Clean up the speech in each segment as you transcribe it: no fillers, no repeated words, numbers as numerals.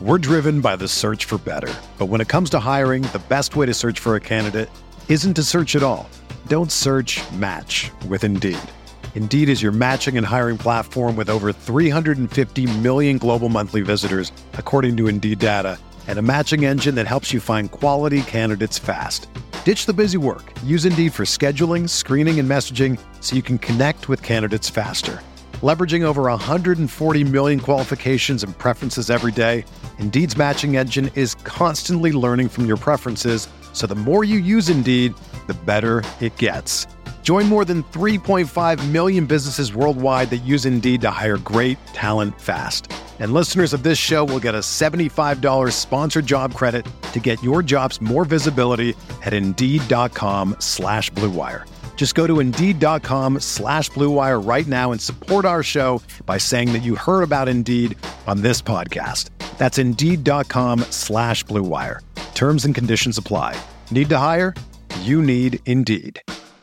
We're driven by the search for better. But when it comes to hiring, the best way to search for a candidate isn't to search at all. Don't search, match with Indeed. Indeed is your matching and hiring platform with over 350 million global monthly visitors, according to Indeed data, and a matching engine that helps you find quality candidates fast. Ditch the busy work. Use Indeed for scheduling, screening, and messaging so you can connect with candidates faster. Leveraging over 140 million qualifications and preferences every day, Indeed's matching engine is constantly learning from your preferences, so the more you use Indeed, the better it gets. Join more than 3.5 million businesses worldwide that use Indeed to hire great talent fast. And listeners of this show will get a $75 sponsored job credit to get your jobs more visibility at Indeed.com/Blue Wire. Just go to Indeed.com/Blue Wire right now and support our show by saying that you heard about Indeed on this podcast. That's Indeed.com/Blue Wire. Terms and conditions apply. Need to hire? You need Indeed.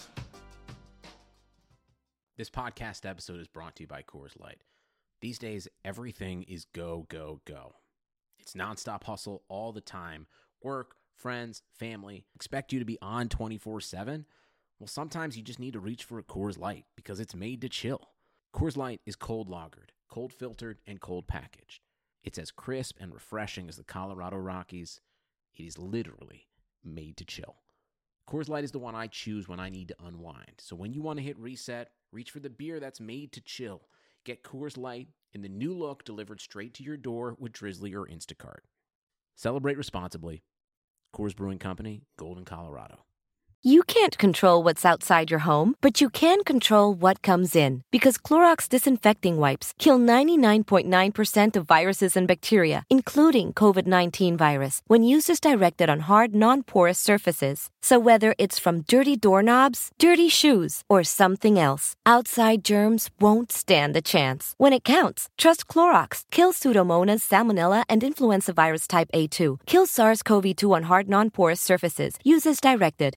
This podcast episode is brought to you by Coors Light. These days, everything is go, go, go. It's nonstop hustle all the time. Work, friends, family. Expect you to be on 24/7? Well, sometimes you just need to reach for a Coors Light because it's made to chill. Coors Light is cold lagered, cold filtered, and cold packaged. It's as crisp and refreshing as the Colorado Rockies. It is literally made to chill. Coors Light is the one I choose when I need to unwind. So when you want to hit reset, reach for the beer that's made to chill. Get Coors Light in the new look delivered straight to your door with Drizzly or Instacart. Celebrate responsibly. Coors Brewing Company, Golden, Colorado. You can't control what's outside your home, but you can control what comes in. Because Clorox disinfecting wipes kill 99.9% of viruses and bacteria, including COVID-19 virus, when used as directed on hard, non-porous surfaces. So whether it's from dirty doorknobs, dirty shoes, or something else, outside germs won't stand a chance. When it counts, trust Clorox. Kill Pseudomonas, Salmonella, and influenza virus type A2. Kill SARS-CoV-2 on hard, non-porous surfaces. Use as directed.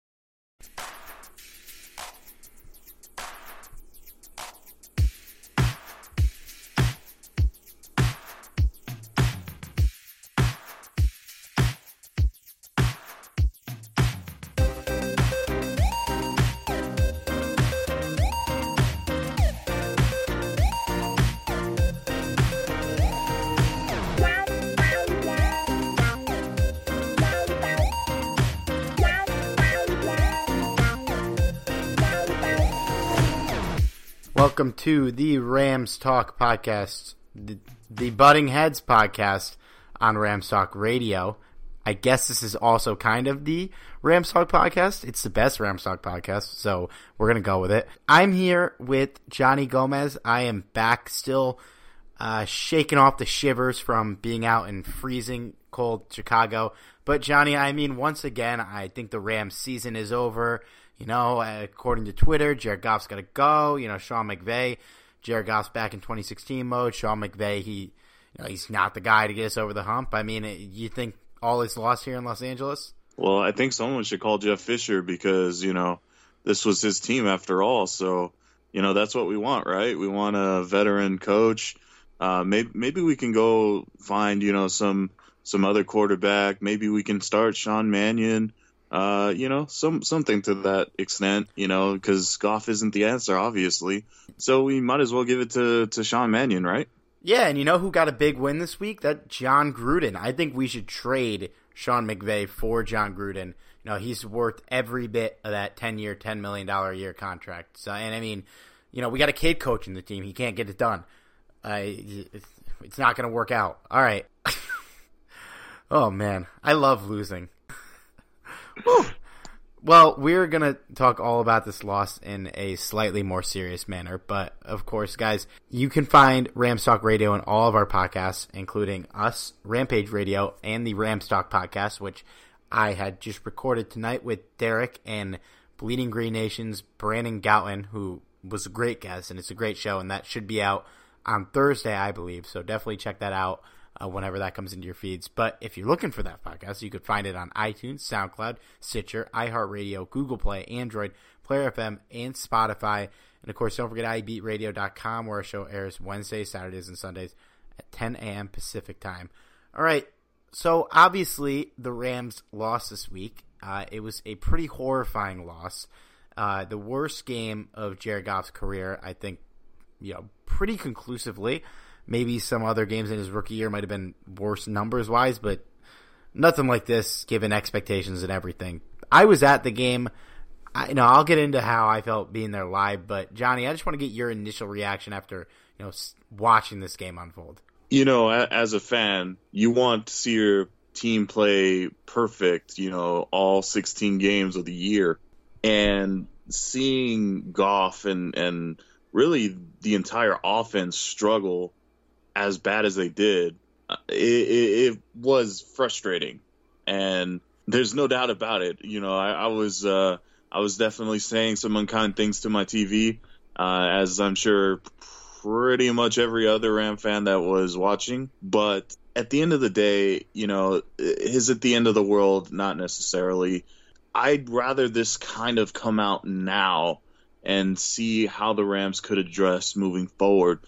Welcome to the Rams Talk podcast, the Butting Heads podcast on Rams Talk Radio. I guess this is also kind of the Rams Talk podcast. It's the best Rams Talk podcast, so we're going to go with it. I'm here with Johnny Gomez. I am back still shaking off the shivers from being out in freezing cold Chicago. But Johnny, I mean, once again, I think the Rams season is over. You know, according to Twitter, Jared Goff's got to go. You know, Sean McVay, Jared Goff's back in 2016 mode. Sean McVay, he's not the guy to get us over the hump. I mean, you think all is lost here in Los Angeles? Well, I think someone should call Jeff Fisher because, you know, this was his team after all. So, you know, that's what we want, right? We want a veteran coach. Maybe we can go find, you know, some other quarterback. Maybe we can start Sean Mannion. You know, something to that extent, you know, because Goff isn't the answer, obviously. So we might as well give it to Sean Mannion, right? Yeah, and you know who got a big win this week? That John Gruden. I think we should trade Sean McVay for John Gruden. You know, he's worth every bit of that 10-year, $10 million a year contract. So, and I mean, you know, we got a kid coaching the team. He can't get it done. It's not going to work out. All right. Oh, man. I love losing. Well, we're going to talk all about this loss in a slightly more serious manner. But, of course, guys, you can find Rams Talk Radio in all of our podcasts, including us, Rampage Radio, and the Rams Talk podcast, which I had just recorded tonight with Derek and Bleeding Green Nation's Brandon Goutman, who was a great guest, and it's a great show, and that should be out on Thursday, I believe. So definitely check that out. Whenever that comes into your feeds. But if you're looking for that podcast, you could find it on iTunes, SoundCloud, Stitcher, iHeartRadio, Google Play, Android, Player FM, and Spotify. And, of course, don't forget iBeatRadio.com, where our show airs Wednesdays, Saturdays, and Sundays at 10 a.m. Pacific time. All right. So obviously the Rams lost this week. It was a pretty horrifying loss. The worst game of Jared Goff's career, I think, pretty conclusively. Maybe some other games in his rookie year might have been worse numbers-wise, but nothing like this given expectations and everything. I was at the game. I'll get into how I felt being there live, but Johnny, I just want to get your initial reaction after watching this game unfold. As a fan, you want to see your team play perfect, all 16 games of the year. And seeing Goff and really the entire offense struggle as bad as they did, it was frustrating. And there's no doubt about it. I was definitely saying some unkind things to my TV, as I'm sure pretty much every other Ram fan that was watching. But at the end of the day, is it the end of the world? Not necessarily. I'd rather this kind of come out now and see how the Rams could address moving forward.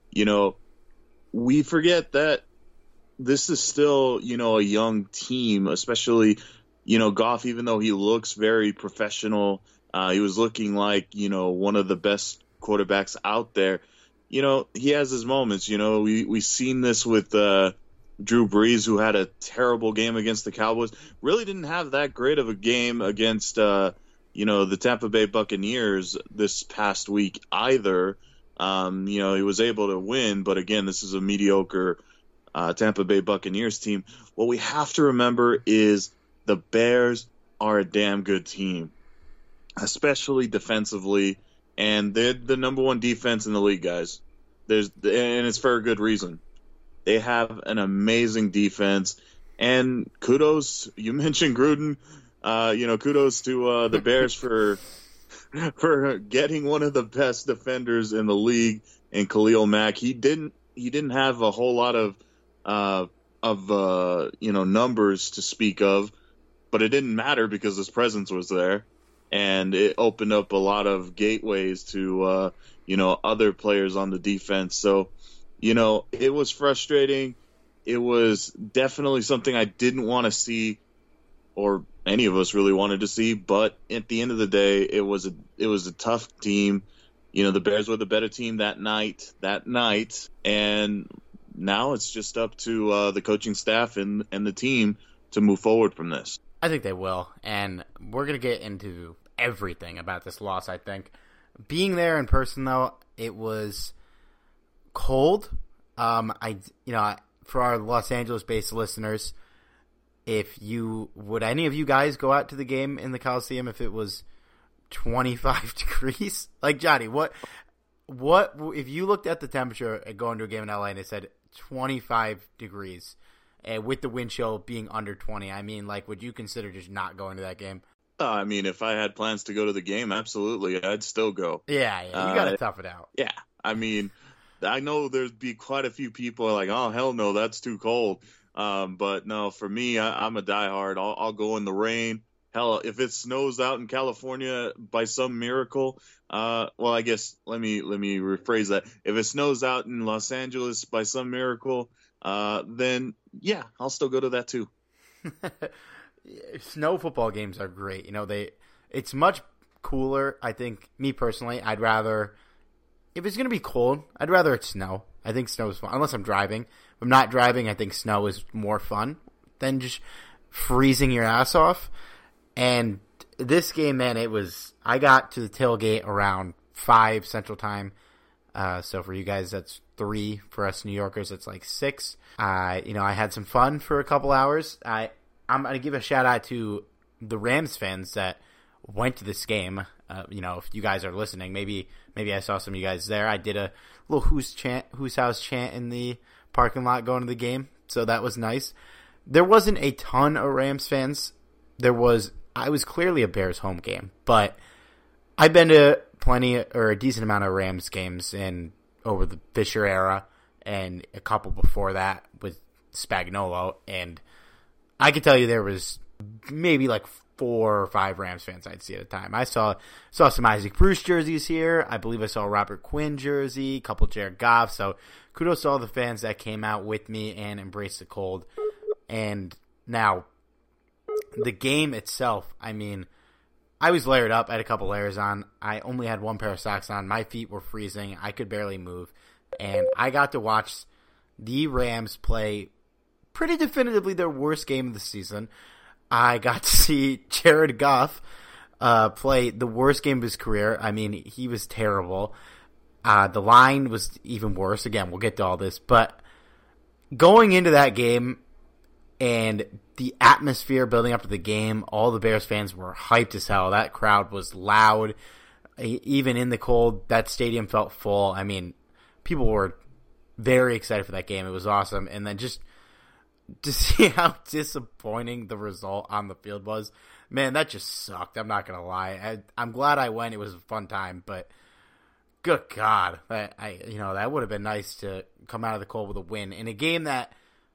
We forget that this is still, a young team, especially, Goff, even though he looks very professional, he was looking like, one of the best quarterbacks out there. He has his moments. We've seen this with Drew Brees, who had a terrible game against the Cowboys. Really didn't have that great of a game against, the Tampa Bay Buccaneers this past week either. He was able to win, but again, this is a mediocre Tampa Bay Buccaneers team. What we have to remember is the Bears are a damn good team, especially defensively, and they're the number one defense in the league, guys. And it's for a good reason. They have an amazing defense, and kudos. You mentioned Gruden. Kudos to the Bears for getting one of the best defenders in the league in Khalil Mack. He didn't have a whole lot of numbers to speak of, but it didn't matter because his presence was there, and it opened up a lot of gateways to other players on the defense. So, it was frustrating. It was definitely something I didn't want to see, or any of us really wanted to see. But at the end of the day, it was a tough team. The Bears were the better team that night, and now it's just up to the coaching staff and the team to move forward from this. I think they will, and we're going to get into everything about this loss, I think. Being there in person, though, it was cold. For our Los Angeles-based listeners, would any of you guys go out to the game in the Coliseum if it was 25 degrees? Like, Johnny, what if you looked at the temperature going to a game in LA and it said 25 degrees with the wind chill being under 20? I mean, would you consider just not going to that game? If I had plans to go to the game, absolutely, I'd still go. Yeah, you got to tough it out. Yeah, I know there'd be quite a few people like, oh, hell no, that's too cold. But no, for me, I'm a diehard. I'll go in the rain. Hell, if it snows out in California by some miracle, I guess let me rephrase that. If it snows out in Los Angeles by some miracle, then yeah, I'll still go to that too. Snow football games are great. It's much cooler. I think, me personally, I'd rather, if it's going to be cold, I'd rather it snow. I think snow is fun, unless I'm driving. If I'm not driving, I think snow is more fun than just freezing your ass off. And this game, man, I got to the tailgate around 5 Central Time. So for you guys, that's 3. For us New Yorkers, it's 6. I had some fun for a couple hours. I'm going to give a shout out to the Rams fans that went to this game. If you guys are listening, maybe I saw some of you guys there. I did a little who's house chant in the parking lot going to the game, so that was nice. There wasn't a ton of Rams fans. I was clearly a Bears home game, but I've been to a decent amount of Rams games over the Fisher era and a couple before that with Spagnuolo, and I could tell you there was maybe 4 or 5 Rams fans I'd see at a time. I saw some Isaac Bruce jerseys here. I believe I saw a Robert Quinn jersey, a couple Jared Goff. So kudos to all the fans that came out with me and embraced the cold. And now, the game itself, I mean, I was layered up. I had a couple layers on. I only had 1 pair of socks on. My feet were freezing. I could barely move. And I got to watch the Rams play pretty definitively their worst game of the season. I got to see Jared Goff play the worst game of his career. I mean, he was terrible. The line was even worse. Again, we'll get to all this. But going into that game and the atmosphere building up to the game, all the Bears fans were hyped as hell. That crowd was loud. Even in the cold, that stadium felt full. I mean, people were very excited for that game. It was awesome. And then just to see how disappointing the result on the field was, man, that just sucked. I'm not going to lie. I'm glad I went. It was a fun time, but good God, that would have been nice to come out of the cold with a win in a game that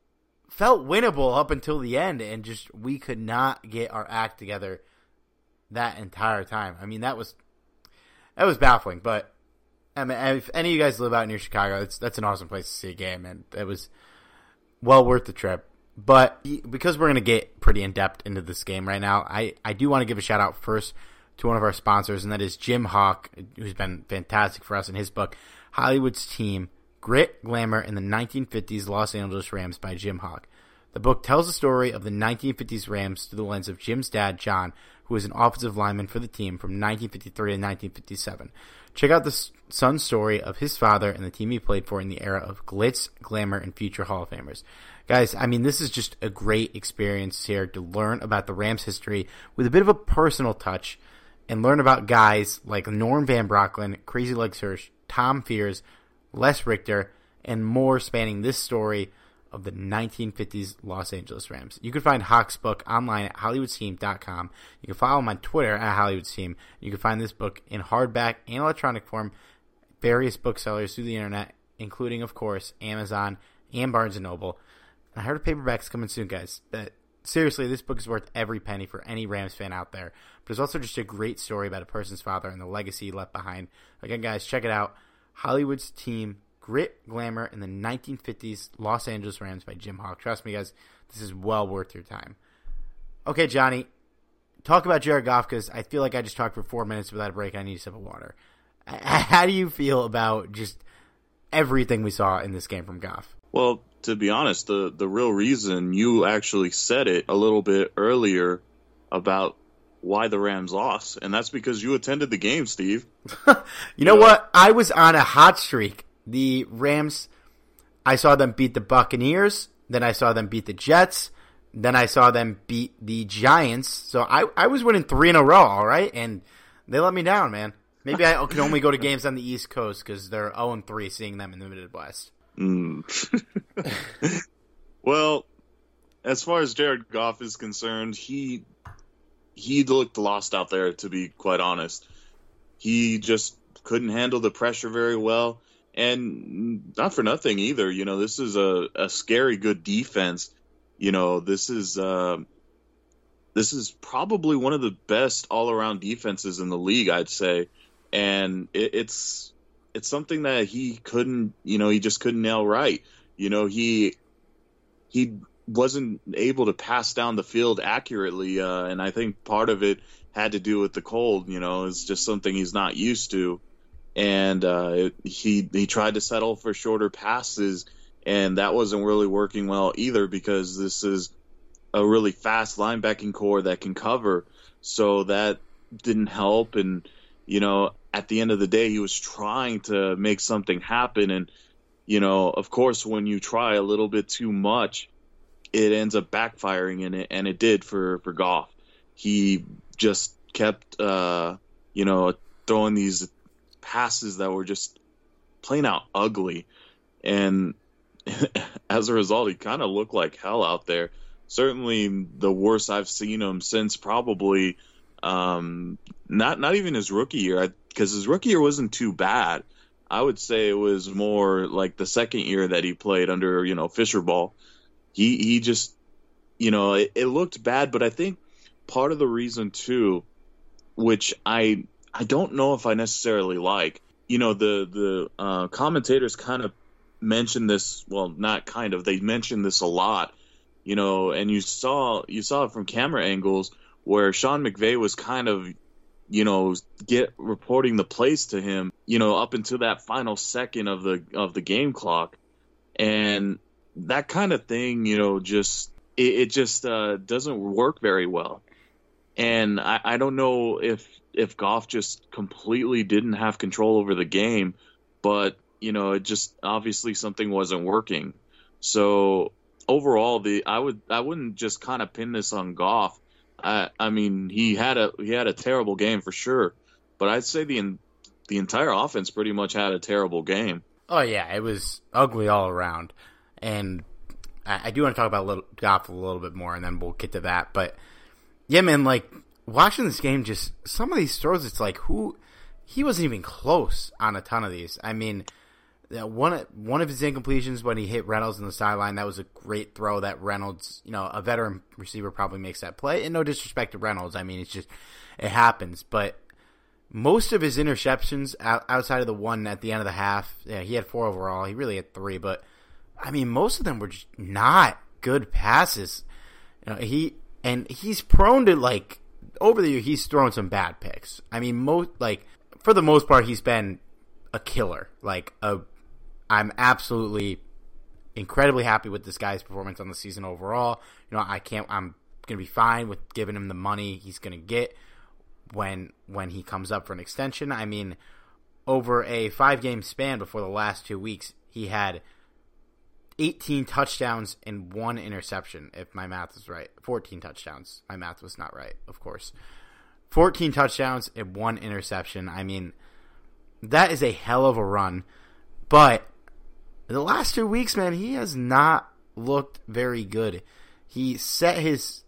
felt winnable up until the end, and just we could not get our act together that entire time. I mean, that was baffling, but I mean, if any of you guys live out near Chicago, that's an awesome place to see a game, and it was well worth the trip. But because we're going to get pretty in-depth into this game right now, I do want to give a shout-out first to one of our sponsors, and that is Jim Hawk, who's been fantastic for us in his book, Hollywood's Team, Grit, Glamour, and the 1950s Los Angeles Rams by Jim Hawk. The book tells the story of the 1950s Rams through the lens of Jim's dad, John, who was an offensive lineman for the team from 1953 to 1957. Check out the son's story of his father and the team he played for in the era of glitz, glamour, and future Hall of Famers. Guys, I mean, this is just a great experience here to learn about the Rams' history with a bit of a personal touch and learn about guys like Norm Van Brocklin, Crazy Legs Hirsch, Tom Fears, Les Richter, and more spanning this story of the 1950s Los Angeles Rams. You can find Hawk's book online at HollywoodTeam.com. You can follow him on Twitter at HollywoodTeam. You can find this book in hardback and electronic form, various booksellers through the internet, including, of course, Amazon and Barnes & Noble. And I heard a paperback's coming soon, guys. Seriously, this book is worth every penny for any Rams fan out there. But it's also just a great story about a person's father and the legacy he left behind. Again, guys, check it out. Hollywood's Team, Grit, Glamour, and the 1950s Los Angeles Rams by Jim Hawk. Trust me, guys, this is well worth your time. Okay, Johnny, talk about Jared Goff, because I feel like I just talked for 4 minutes without a break. I need a sip of water. How do you feel about just everything we saw in this game from Goff? Well, to be honest, the real reason you actually said it a little bit earlier about why the Rams lost, and that's because you attended the game, Steve. You know what? I was on a hot streak. The Rams, I saw them beat the Buccaneers, then I saw them beat the Jets, then I saw them beat the Giants. So I was winning 3 in a row, all right? And they let me down, man. Maybe I can only go to games on the East Coast because they're 0-3 seeing them in the Midwest. Well, as far as Jared Goff is concerned, he looked lost out there, to be quite honest. He just couldn't handle the pressure very well. And not for nothing either. You know, this is a scary good defense. You know, this is probably one of the best all-around defenses in the league, I'd say. And it's something that he couldn't, he just couldn't nail right. You know, he wasn't able to pass down the field accurately, and I think part of it had to do with the cold. It's just something he's not used to. And he tried to settle for shorter passes, and that wasn't really working well either, because this is a really fast linebacking core that can cover. So that didn't help. And, at the end of the day, he was trying to make something happen. And, of course, when you try a little bit too much, it ends up backfiring, and it did for Goff. He just kept, throwing these passes that were just plain out ugly. And as a result, he kind of looked like hell out there. Certainly the worst I've seen him since probably not even his rookie year, because his rookie year wasn't too bad. I would say it was more like the second year that he played under, Fisher Ball. He just, it looked bad, but I think part of the reason too, which I don't know if I necessarily like, the commentators kind of mentioned this. Well, not kind of, they mentioned this a lot, and you saw it from camera angles where Sean McVay was kind of, reporting the plays to him, up until that final second of the game clock. And that kind of thing, just doesn't work very well. And I don't know if Goff just completely didn't have control over the game, but it just obviously something wasn't working. So overall, I wouldn't just kind of pin this on Goff. I mean, he had a terrible game for sure, but I'd say the entire offense pretty much had a terrible game. Oh yeah, it was ugly all around, and I do want to talk about Goff a little bit more, and then we'll get to that. But yeah, man, like watching this game, just some of these throws, it's like he wasn't even close on a ton of these. I mean, one of his incompletions when he hit Reynolds in the sideline, that was a great throw that Reynolds, a veteran receiver probably makes that play. And no disrespect to Reynolds, I mean, it happens. But most of his interceptions outside of the one at the end of the half, yeah, he had 4 overall. He really had 3, but I mean, most of them were just not good passes. He's prone to, like, over the year, he's thrown some bad picks. I mean, for the most part, he's been a killer. I'm absolutely incredibly happy with this guy's performance on the season overall. I'm going to be fine with giving him the money he's going to get when he comes up for an extension. I mean, over a 5-game span before the last 2 weeks, he had 18 touchdowns and 1 interception, if my math is right. 14 touchdowns. My math was not right, of course. 14 touchdowns and 1 interception. I mean, that is a hell of a run. But the last 2 weeks, man, he has not looked very good. He set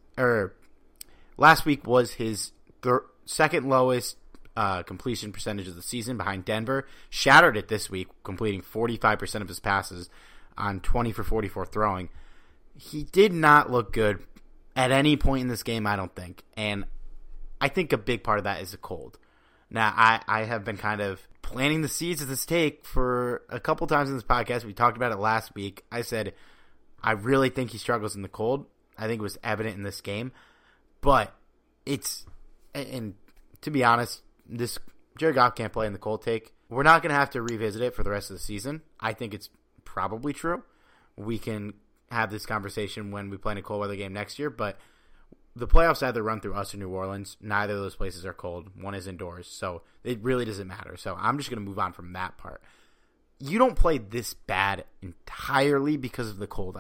last week was his second lowest completion percentage of the season behind Denver. Shattered it this week, completing 45% of his passes on 20 for 44 throwing. He did not look good at any point in this game, I don't think. And I think a big part of that is the cold. Now, I have been kind of planting the seeds of this take for a couple times in this podcast. We talked about it last week. I said, I really think he struggles in the cold. I think it was evident in this game. But and to be honest, this Jared Goff can't play in the cold take. We're not going to have to revisit it for the rest of the season. I think it's probably true. We can have this conversation when we play in a cold weather game next year, but the playoffs either run through us or New Orleans. Neither of those places are cold. One is indoors, so it really doesn't matter. So I'm just going to move on from that part. You don't play this bad entirely because of the cold.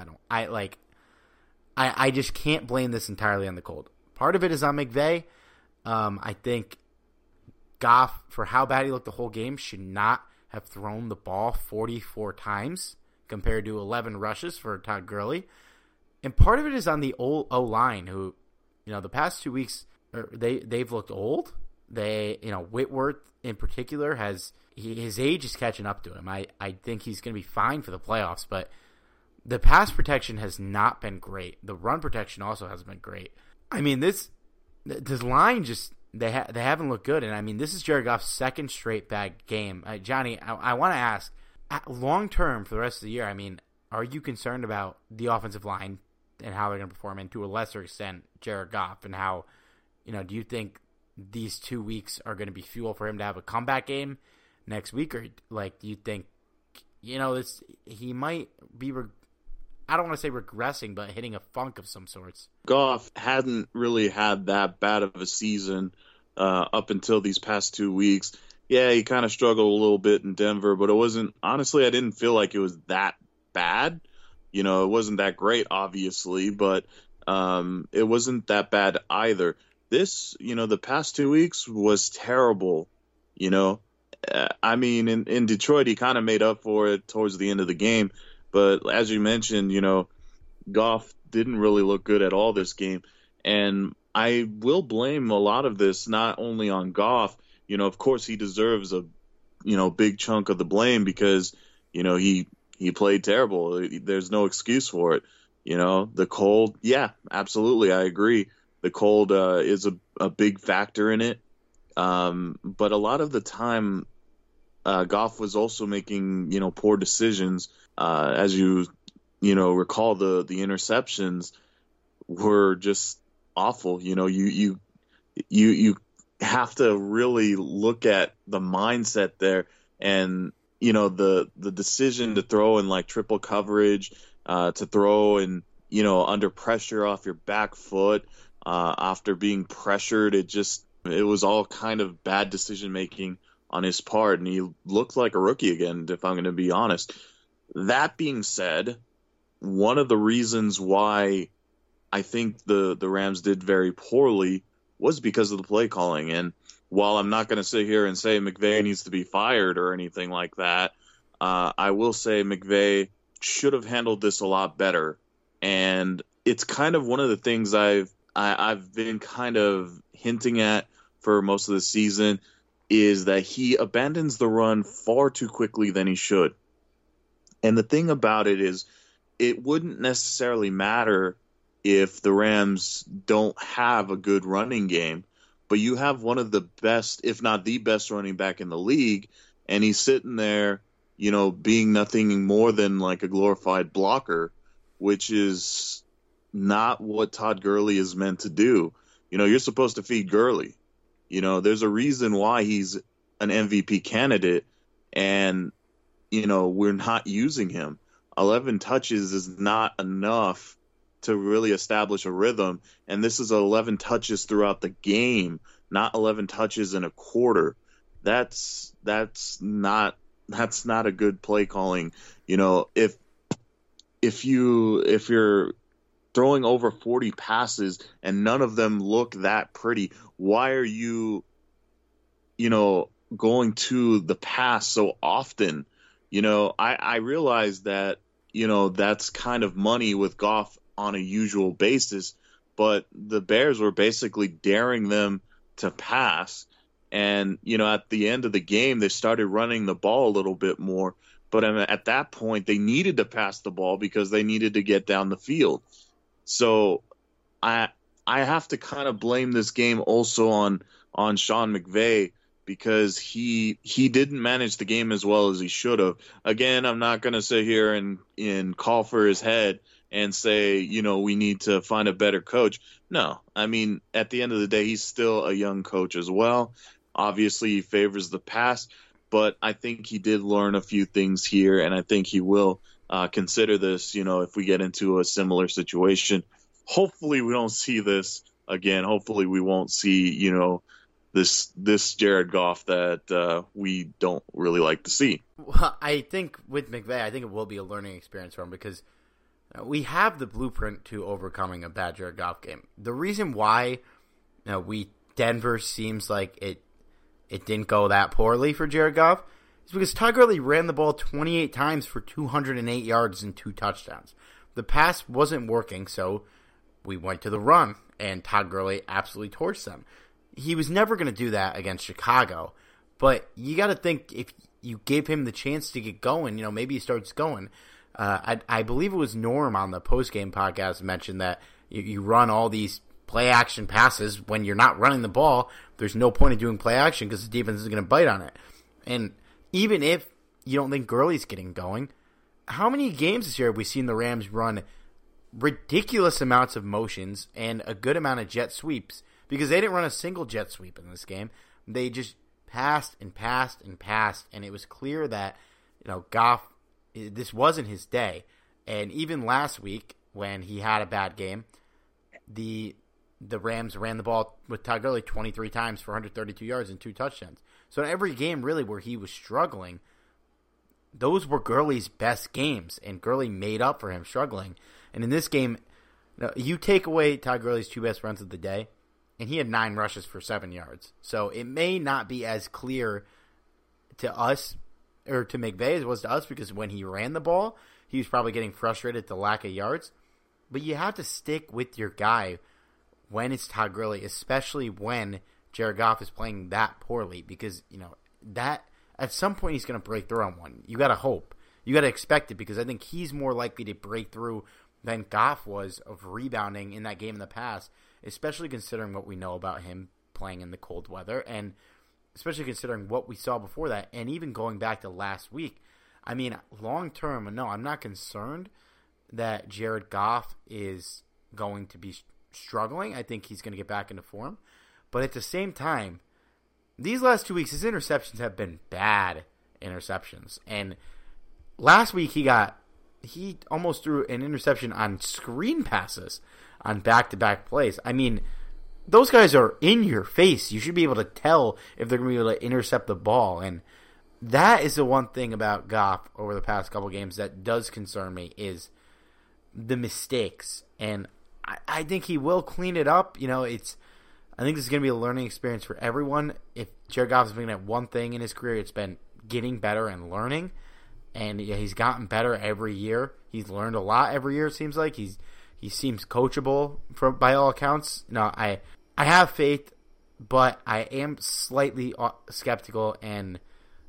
I just can't blame this entirely on the cold. Part of it is on McVay. I think Goff, for how bad he looked the whole game, should not have thrown the ball 44 times compared to 11 rushes for Todd Gurley. And part of it is on the O-line, who, the past 2 weeks, they've looked old. Whitworth in particular his age is catching up to him. I think he's going to be fine for the playoffs, but the pass protection has not been great. The run protection also hasn't been great. I mean, this line just they haven't looked good, and I mean, this is Jared Goff's second straight bad game. Johnny, I want to ask, long term for the rest of the year, I mean, are you concerned about the offensive line and how they're going to perform, and to a lesser extent, Jared Goff, and how, do you think these 2 weeks are going to be fuel for him to have a comeback game next week, or do you think, he might be, I don't want to say regressing, but hitting a funk of some sorts? Goff hadn't really had that bad of a season up until these past 2 weeks. Yeah, he kind of struggled a little bit in Denver, but it wasn't, honestly, I didn't feel like it was that bad. It wasn't that great, obviously, but it wasn't that bad either. This, the past 2 weeks was terrible, I mean, in Detroit, he kind of made up for it towards the end of the game. But as you mentioned, Goff didn't really look good at all this game. And I will blame a lot of this not only on Goff. Of course, he deserves a, big chunk of the blame because, he played terrible. There's no excuse for it. The cold, yeah, absolutely, I agree. the cold is a big factor in it. But a lot of the time, Goff was also making, poor decisions. As you recall, the interceptions were just awful. You have to really look at the mindset there, and the decision to throw in like triple coverage, to throw in under pressure off your back foot after being pressured. It was all kind of bad decision making on his part, and he looked like a rookie again, if I'm going to be honest. That being said, one of the reasons why I think the Rams did very poorly was because of the play calling. And while I'm not going to sit here and say McVay needs to be fired or anything like that, I will say McVay should have handled this a lot better. And it's kind of one of the things I've been kind of hinting at for most of the season, is that he abandons the run far too quickly than he should. And the thing about it is, it wouldn't necessarily matter if the Rams don't have a good running game, but you have one of the best, if not the best running back in the league, and he's sitting there, being nothing more than like a glorified blocker, which is not what Todd Gurley is meant to do. You're supposed to feed Gurley. There's a reason why he's an MVP candidate, and, we're not using him. 11 touches is not enough to really establish a rhythm, and this is 11 touches throughout the game, not 11 touches in a quarter. That's not a good play calling. If you're throwing over 40 passes and none of them look that pretty, why are you going to the pass so often? I realize that that's kind of money with Goff on a usual basis, but the Bears were basically daring them to pass. And, at the end of the game, they started running the ball a little bit more. But at that point, they needed to pass the ball because they needed to get down the field. So I have to kind of blame this game also on Sean McVay, because he didn't manage the game as well as he should have. Again, I'm not going to sit here and call for his head and say, we need to find a better coach. No, I mean, at the end of the day, he's still a young coach as well. Obviously, he favors the pass, but I think he did learn a few things here, and I think he will consider this, if we get into a similar situation. Hopefully we don't see this again. Hopefully we won't see, this Jared Goff that we don't really like to see. Well, I think with McVay, I think it will be a learning experience for him, because we have the blueprint to overcoming a bad Jared Goff game. The reason why Denver seems like it didn't go that poorly for Jared Goff is because Todd Gurley ran the ball 28 times for 208 yards and 2 touchdowns. The pass wasn't working, so we went to the run, and Todd Gurley absolutely torched them. He was never going to do that against Chicago, but you got to think, if you gave him the chance to get going, maybe he starts going. I believe it was Norm on the postgame podcast mentioned that you run all these play action passes when you're not running the ball. There's no point in doing play action because the defense is going to bite on it. And even if you don't think Gurley's getting going, how many games this year have we seen the Rams run ridiculous amounts of motions and a good amount of jet sweeps? Because they didn't run a single jet sweep in this game. They just passed and passed and passed, and it was clear that Goff, this wasn't his day. And even last week, when he had a bad game, the Rams ran the ball with Todd Gurley 23 times for 132 yards and 2 touchdowns. So in every game, really, where he was struggling, those were Gurley's best games, and Gurley made up for him struggling. And in this game, you take away Todd Gurley's 2 best runs of the day, and he had 9 rushes for 7 yards. So it may not be as clear to us, or to McVay, as it was to us, because when he ran the ball, he was probably getting frustrated at the lack of yards. But you have to stick with your guy when it's Todd Gurley, especially when Jared Goff is playing that poorly, because, that at some point he's going to break through on one. You got to hope. You got to expect it, because I think he's more likely to break through than Goff was of rebounding in that game in the past, especially considering what we know about him playing in the cold weather, and especially considering what we saw before that, and even going back to last week. I mean, long term, no, I'm not concerned that Jared Goff is going to be struggling. I think he's going to get back into form. But at the same time, these last 2 weeks, his interceptions have been bad interceptions. And last week, he almost threw an interception on screen passes on back-to-back plays. I mean, those guys are in your face. You should be able to tell if they're going to be able to intercept the ball. And that is the one thing about Goff over the past couple games that does concern me, is the mistakes. And I think he will clean it up. You know, I think this is going to be a learning experience for everyone. If Jared Goff has been at one thing in his career, it's been getting better and learning. And he's gotten better every year. He's learned a lot every year, it seems like. He seems coachable by all accounts. No, I have faith, but I am slightly skeptical. And,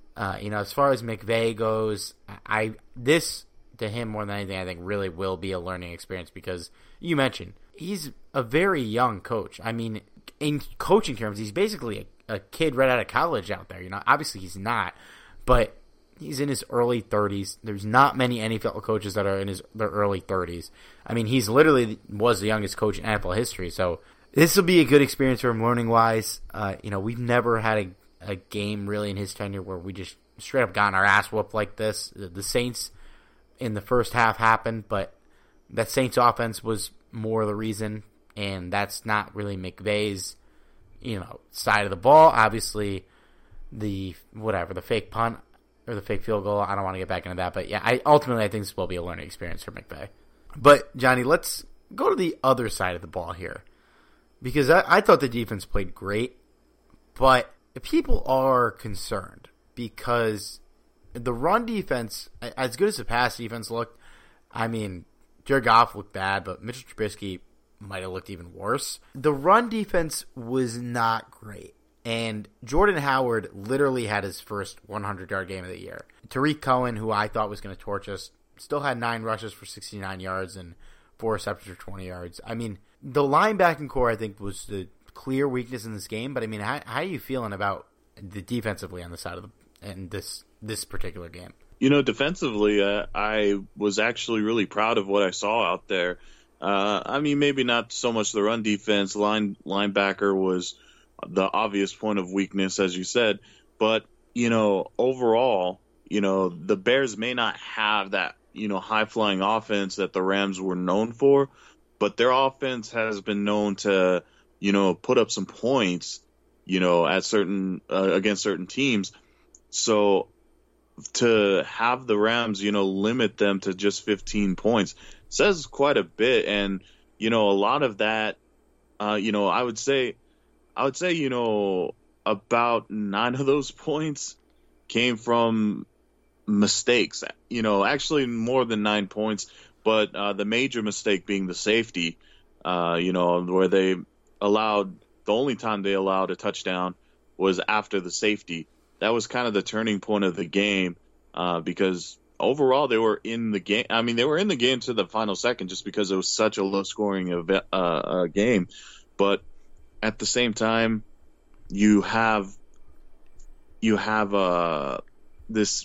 as far as McVay goes, this, to him more than anything, I think really will be a learning experience, because you mentioned he's a very young coach. I mean, in coaching terms, he's basically a kid right out of college out there. Obviously he's not, but he's in his early 30s. There's not many NFL coaches that are in their early 30s. I mean, he's literally was the youngest coach in NFL history. So this will be a good experience for him learning-wise. We've never had a game really in his tenure where we just straight up gotten our ass whooped like this. The Saints in the first half happened, but that Saints offense was more the reason, and that's not really McVay's, side of the ball. Obviously, the fake punt or the fake field goal, I don't want to get back into that, but yeah, I think this will be a learning experience for McVay. But Johnny, let's go to the other side of the ball here, because I thought the defense played great, but people are concerned because the run defense, as good as the pass defense looked, I mean, Jared Goff looked bad, but Mitchell Trubisky might have looked even worse. The run defense was not great, and Jordan Howard literally had his first 100-yard game of the year. Tariq Cohen, who I thought was going to torch us, still had 9 rushes for 69 yards and 4 receptions for 20 yards. I mean, the linebacking core, I think, was the clear weakness in this game, but I mean, how are you feeling about the defensively on the side of this particular game? Defensively, I was actually really proud of what I saw out there. I mean, maybe not so much the run defense. Linebacker was the obvious point of weakness, as you said. But, overall, the Bears may not have that, high-flying offense that the Rams were known for, but their offense has been known to, put up some points, at against certain teams. So to have the Rams, limit them to just 15 points says quite a bit. And, a lot of that, I would say, about 9 of those points came from mistakes, actually more than 9 points, but the major mistake being the safety, where the only time they allowed a touchdown was after the safety. That was kind of the turning point of the game, because overall they were in the game. I mean, they were in the game to the final second just because it was such a low-scoring game. But at the same time, you have this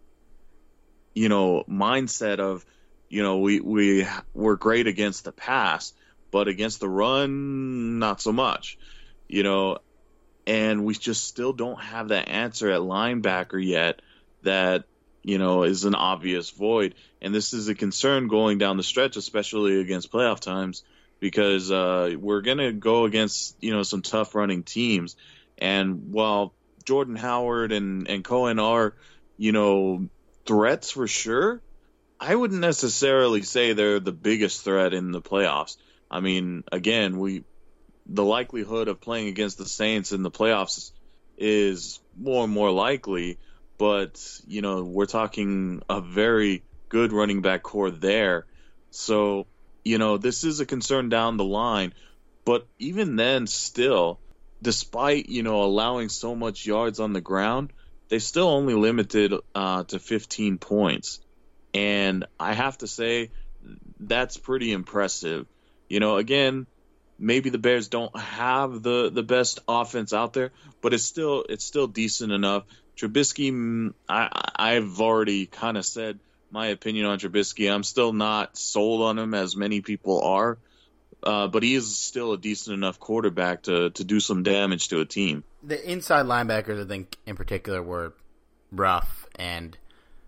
mindset of we're great against the pass, but against the run, not so much. And we just still don't have that answer at linebacker yet that, is an obvious void. And this is a concern going down the stretch, especially against playoff times, because we're going to go against, some tough running teams. And while Jordan Howard and Cohen are, threats for sure, I wouldn't necessarily say they're the biggest threat in the playoffs. I mean, again, the likelihood of playing against the Saints in the playoffs is more and more likely, but, we're talking a very good running back core there. So, this is a concern down the line, but even then still, despite, allowing so much yards on the ground, they still only limited to 15 points. And I have to say, that's pretty impressive. Again, maybe the Bears don't have the best offense out there, but it's still decent enough. Trubisky, I've already kind of said my opinion on Trubisky. I'm still not sold on him as many people are, but he is still a decent enough quarterback to do some damage to a team. The inside linebackers, I think, in particular, were rough, and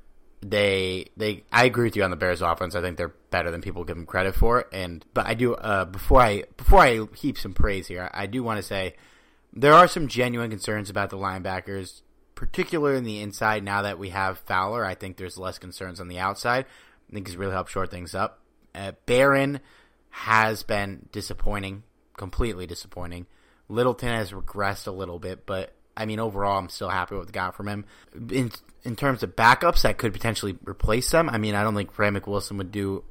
I agree with you on the Bears offense. I think they're better than people give them credit for. But I do, before I heap some praise here, I do want to say there are some genuine concerns about the linebackers, particularly in the inside. Now that we have Fowler, I think there's less concerns on the outside. I think he's really helped shore things up. Barron has been disappointing, completely disappointing. Littleton has regressed a little bit, but I mean, overall, I'm still happy with what we got from him. In terms of backups that could potentially replace them, I mean, I don't think Ramik Wilson would do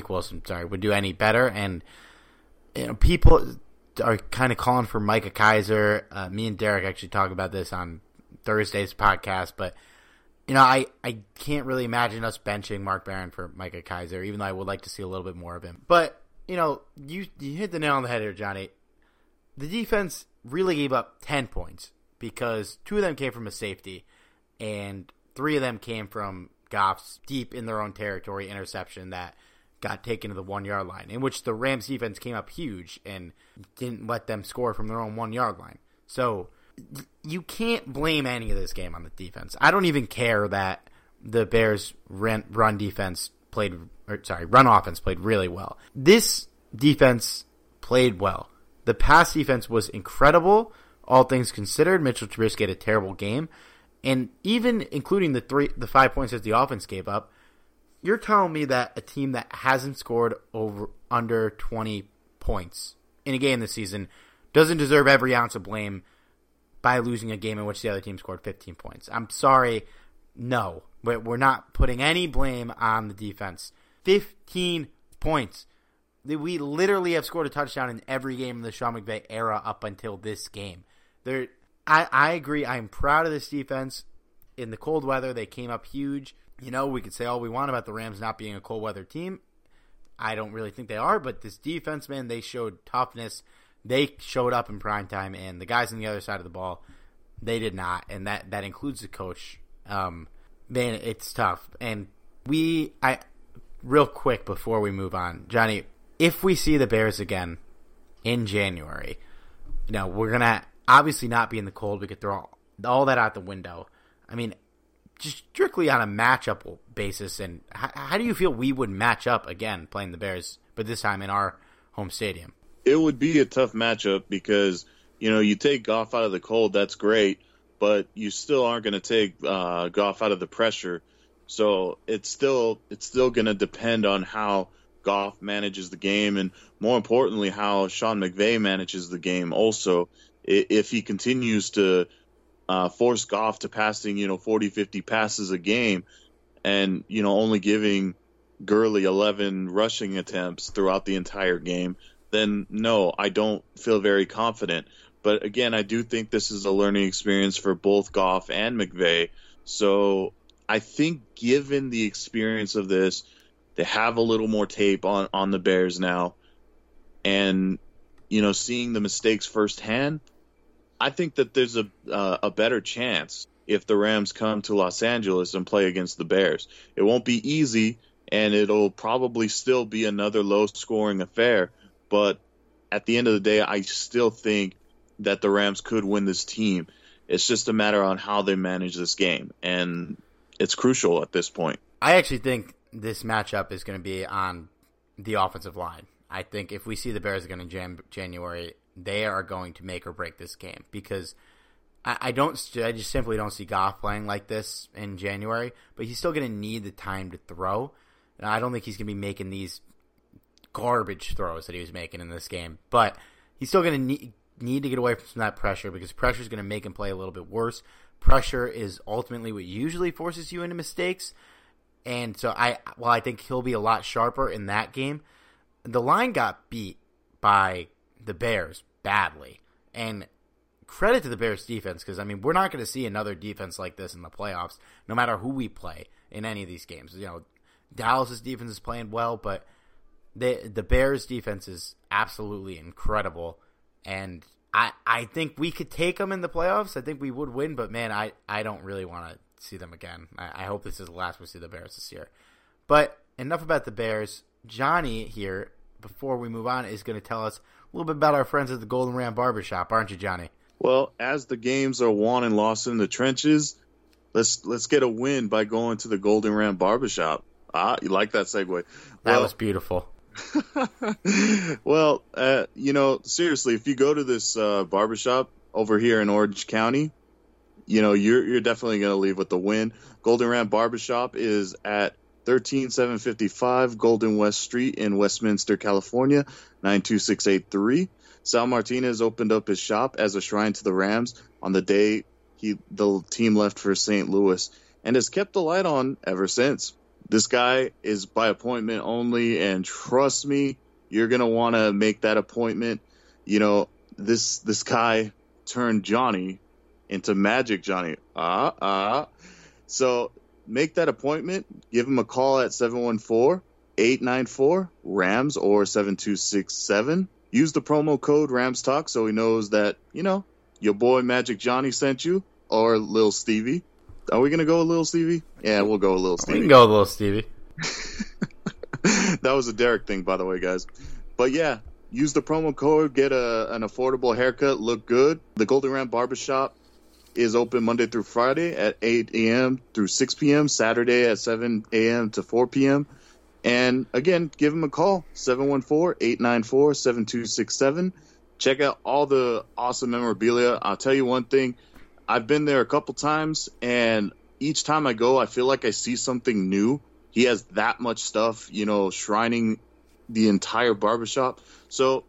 any better. And people are kind of calling for Micah Kiser. Me and Derek actually talked about this on Thursday's podcast, but I can't really imagine us benching Mark Barron for Micah Kiser, even though I would like to see a little bit more of him. But you hit the nail on the head here, Johnny. The defense really gave up 10 points because 2 of them came from a safety, and 3 of them came from Goff's deep in their own territory interception that got taken to the 1-yard line, in which the Rams defense came up huge and didn't let them score from their own 1-yard line. So you can't blame any of this game on the defense. I don't even care that the Bears' run offense played really well. This defense played well. The pass defense was incredible, all things considered. Mitchell Trubisky had a terrible game. And even including the 5 points that the offense gave up, you're telling me that a team that hasn't scored under 20 points in a game this season doesn't deserve every ounce of blame by losing a game in which the other team scored 15 points. I'm sorry, no. We're not putting any blame on the defense. 15 points. We literally have scored a touchdown in every game in the Sean McVay era up until this game. I agree. I'm proud of this defense. In the cold weather, they came up huge. We could say all we want about the Rams not being a cold weather team. I don't really think they are, but this defense, man, they showed toughness. They showed up in prime time, and the guys on the other side of the ball, they did not, and that includes the coach. Man, it's tough. And real quick before we move on, Johnny, if we see the Bears again in January, we're going to obviously not be in the cold. We could throw all that out the window. I mean, just strictly on a matchup basis, and how do you feel we would match up again playing the Bears, but this time in our home stadium? It would be a tough matchup because, you take Goff out of the cold, that's great, but you still aren't going to take Goff out of the pressure. So it's still going to depend on how Goff manages the game, and more importantly, how Sean McVay manages the game also. If he continues to force Goff to passing, 40, 50 passes a game and, only giving Gurley 11 rushing attempts throughout the entire game, then no, I don't feel very confident. But again, I do think this is a learning experience for both Goff and McVay. So I think given the experience of this, they have a little more tape on the Bears now. And, seeing the mistakes firsthand, I think that there's a better chance if the Rams come to Los Angeles and play against the Bears. It won't be easy, and it'll probably still be another low-scoring affair. But at the end of the day, I still think that the Rams could win this team. It's just a matter on how they manage this game, and it's crucial at this point. I actually think this matchup is going to be on the offensive line. I think if we see the Bears again in January, they are going to make or break this game because I just simply don't see Goff playing like this in January, but he's still going to need the time to throw. And I don't think he's going to be making these garbage throws that he was making in this game, but he's still going to need to get away from that pressure because pressure is going to make him play a little bit worse. Pressure is ultimately what usually forces you into mistakes. And so I think he'll be a lot sharper in that game. The line got beat by the Bears badly. And credit to the Bears defense because, we're not going to see another defense like this in the playoffs no matter who we play in any of these games. Dallas's defense is playing well, but the Bears defense is absolutely incredible, and I think we could take them in the playoffs. I think we would win, but man, I don't really want to see them again. I hope this is the last we see the Bears this year. But enough about the Bears. Johnny here, before we move on, is going to tell us a little bit about our friends at the Golden Ram Barbershop, aren't you, Johnny? Well, as the games are won and lost in the trenches, let's get a win by going to the Golden Ram Barbershop. You like that segue? That was beautiful. Well, seriously, if you go to this barbershop over here in Orange County, you're definitely going to leave with the win. Golden Ram Barbershop is at 13755 Golden West Street in Westminster, California, 92683. Sal Martinez opened up his shop as a shrine to the Rams on the day the team left for St. Louis, and has kept the light on ever since. This guy is by appointment only, and trust me, you're going to want to make that appointment. This guy turned Johnny into Magic Johnny. So make that appointment. Give him a call at 714-894-RAMS or 7267. Use the promo code RAMSTalk so he knows that, your boy Magic Johnny sent you, or Lil Stevie. Are we going to go with Lil Stevie? Yeah, we'll go with Lil Stevie. We can go with Lil Stevie. That was a Derek thing, by the way, guys. But yeah, use the promo code, get an affordable haircut, look good. The Golden Ram Barbershop is open Monday through Friday at 8 a.m. through 6 p.m., Saturday at 7 a.m. to 4 p.m. And again, give them a call, 714-894-7267. Check out all the awesome memorabilia. I'll tell you one thing. I've been there a couple times, and each time I go, I feel like I see something new. He has that much stuff, shrining the entire barbershop. So,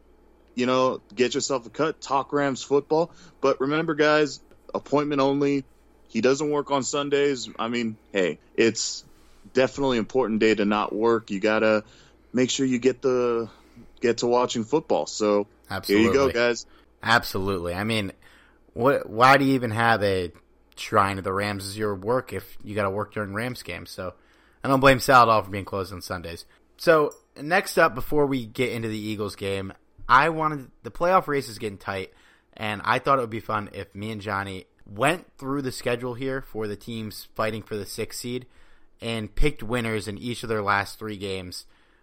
get yourself a cut, talk Rams football. But remember, guys, appointment only. He doesn't work on Sundays. I mean, hey, it's definitely an important day to not work. You got to make sure you get to watching football. So Absolutely. Here you go, guys. Absolutely. I mean, why do you even have a shrine to the Rams as your work if you got to work during Rams games? So I don't blame Sal at all for being closed on Sundays. So next up, before we get into the Eagles game, the playoff race is getting tight, and I thought it would be fun if me and Johnny went through the schedule here for the teams fighting for the 6th seed and picked winners in each of their last 3 games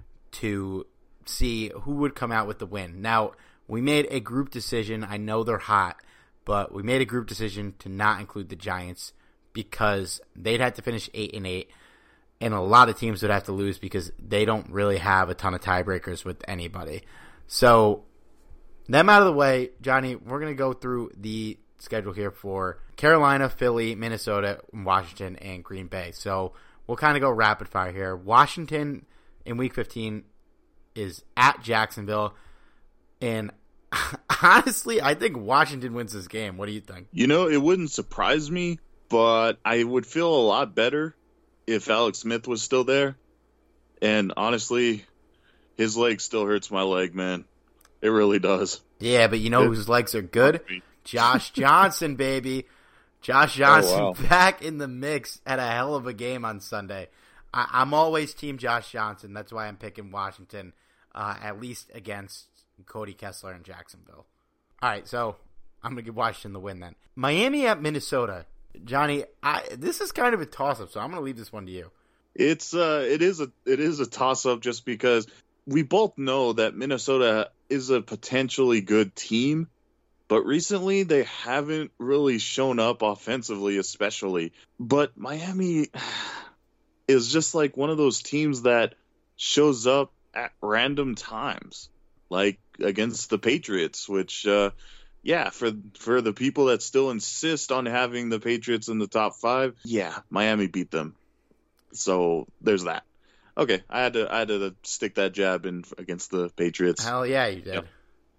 to see who would come out with the win. Now, we made a group decision. I know they're hot, but we made a group decision to not include the Giants because they'd have to finish 8-8, and a lot of teams would have to lose because they don't really have a ton of tiebreakers with anybody. So, them out of the way, Johnny, we're going to go through the schedule here for Carolina, Philly, Minnesota, Washington, and Green Bay. So, we'll kind of go rapid fire here. Washington in Week 15 is at Jacksonville, and honestly, I think Washington wins this game. What do you think? It wouldn't surprise me, but I would feel a lot better if Alex Smith was still there. And honestly, his leg still hurts my leg, man. It really does. Yeah, but whose legs are good? Josh Johnson, baby. Josh Johnson back in the mix. Had a hell of a game on Sunday. I'm always team Josh Johnson. That's why I'm picking Washington, at least against Cody Kessler in Jacksonville. All right, so I'm going to give Washington the win then. Miami at Minnesota. Johnny, this is kind of a toss-up, so I'm going to leave this one to you. It is a toss-up just because we both know that Minnesota is a potentially good team, but recently they haven't really shown up offensively, especially. But Miami is just like one of those teams that shows up at random times, like against the Patriots, which, for the people that still insist on having the Patriots in the top 5, Miami beat them. So there's that. Okay, I had to stick that jab in against the Patriots. Hell yeah, you did. Yep.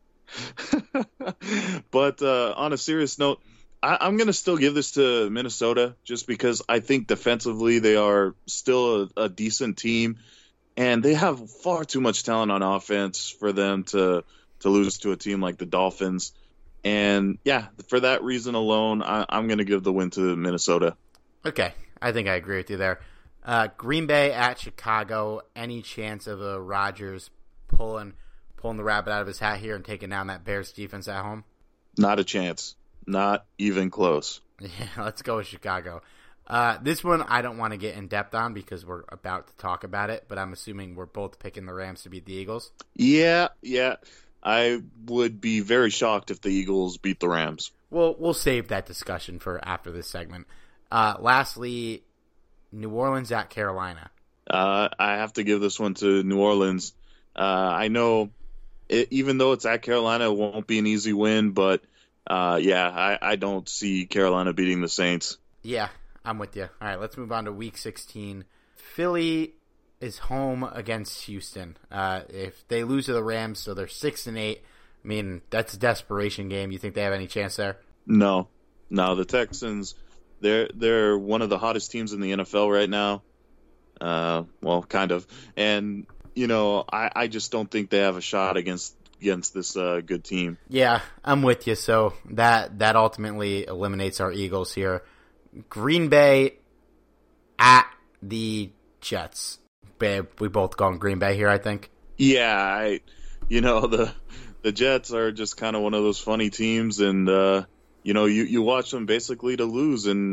But on a serious note, I'm going to still give this to Minnesota just because I think defensively they are still a decent team, and they have far too much talent on offense for them to lose to a team like the Dolphins. And, for that reason alone, I'm going to give the win to Minnesota. Okay, I think I agree with you there. Green Bay at Chicago. Any chance of a Rodgers pulling the rabbit out of his hat here and taking down that Bears defense at home? Not a chance. Not even close. Yeah, let's go with Chicago. This one I don't want to get in depth on because we're about to talk about it, but I'm assuming we're both picking the Rams to beat the Eagles. Yeah. I would be very shocked if the Eagles beat the Rams. Well, we'll save that discussion for after this segment. Lastly, New Orleans at Carolina. I have to give this one to New Orleans. I know even though it's at Carolina, it won't be an easy win, but I don't see Carolina beating the Saints. Yeah, I'm with you. All right, let's move on to Week 16. Philly is home against Houston. If they lose to the Rams, so they're 6-8. I mean, that's a desperation game. You think they have any chance there? No. The Texans, they're one of the hottest teams in the NFL right now. Well, kind of. And, I just don't think they have a shot against this good team. Yeah, I'm with you. So that ultimately eliminates our Eagles here. Green Bay at the Jets. We both gone Green Bay here, I think. Yeah, the Jets are just kind of one of those funny teams, and you watch them basically to lose, and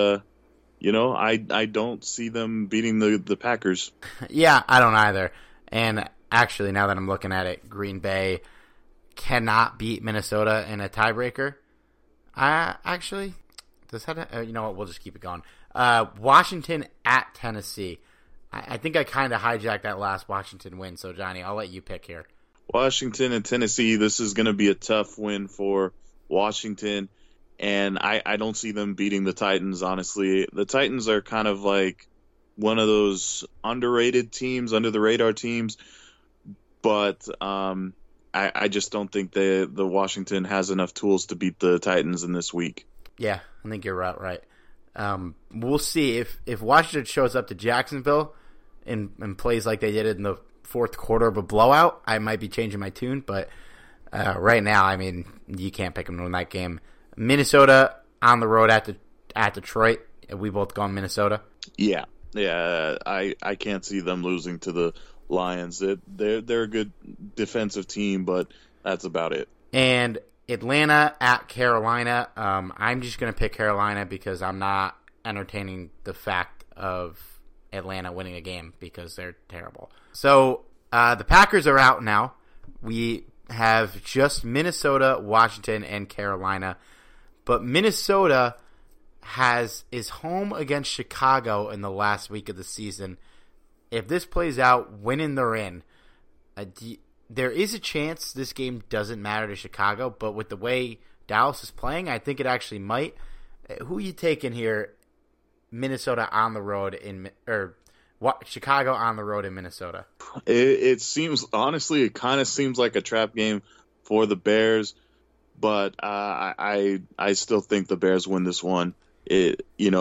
I don't see them beating the Packers. Yeah, I don't either. And actually, now that I'm looking at it, Green Bay cannot beat Minnesota in a tiebreaker. Actually, does that? You know what? We'll just keep it going. Washington at Tennessee. I think I kind of hijacked that last Washington win. So, Johnny, I'll let you pick here. Washington and Tennessee, this is going to be a tough win for Washington, and I don't see them beating the Titans, honestly. The Titans are kind of like one of those underrated teams, under-the-radar teams, but I just don't think the Washington has enough tools to beat the Titans in this week. Yeah, I think you're right. We'll see if Washington shows up to Jacksonville and plays like they did in the fourth quarter of a blowout, I might be changing my tune. But right now, I mean, you can't pick them to win that game. Minnesota on the road at Detroit. We both gone Minnesota. Yeah. I can't see them losing to the Lions. They're a good defensive team, but that's about it. And Atlanta at Carolina. I'm just going to pick Carolina because I'm not entertaining the fact of Atlanta winning a game because they're terrible. So the Packers are out now. We have just Minnesota, Washington, and Carolina. But Minnesota is home against Chicago in the last week of the season. If this plays out, winning they're in. There is a chance this game doesn't matter to Chicago, but with the way Dallas is playing, I think it actually might. Who are you taking here? Minnesota on the road Chicago on the road in Minnesota. It seems, honestly, it kind of seems like a trap game for the Bears, but I still think the Bears win this one. Too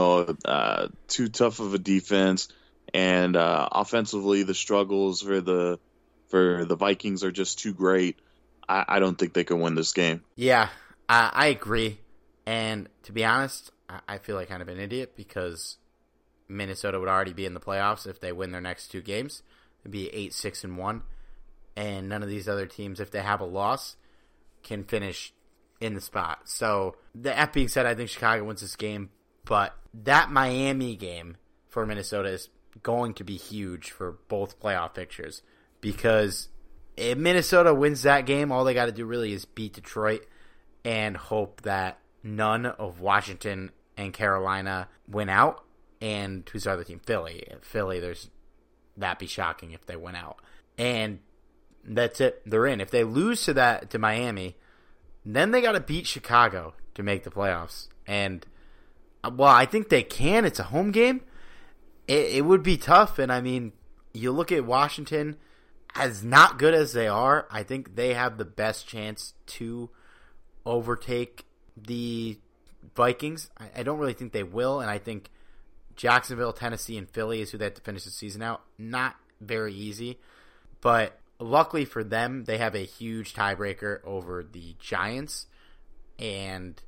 tough of a defense, and offensively the struggles for the Vikings are just too great. I don't think they can win this game. Yeah, I agree. And to be honest, I feel like kind of an idiot because Minnesota would already be in the playoffs if they win their next two games. It'd be 8-6-1. And none of these other teams, if they have a loss, can finish in the spot. So, that being said, I think Chicago wins this game. But that Miami game for Minnesota is going to be huge for both playoff pictures. Because if Minnesota wins that game, all they got to do really is beat Detroit and hope that none of Washington and Carolina win out. And who's the other team? Philly. That'd be shocking if they win out. And that's it. They're in. If they lose to Miami, then they got to beat Chicago to make the playoffs. And, well, I think they can. It's a home game. It would be tough. And, I mean, you look at Washington, as not good as they are, I think they have the best chance to overtake the Vikings. I don't really think they will, and I think Jacksonville, Tennessee, and Philly is who they have to finish the season out. Not very easy, but luckily for them, they have a huge tiebreaker over the Giants, and